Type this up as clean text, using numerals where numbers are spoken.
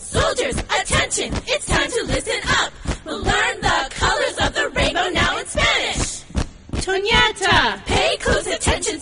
Soldiers, attention! It's time to listen up! We'll learn the colors of the rainbow now in Spanish! Toñata! Pay close attention,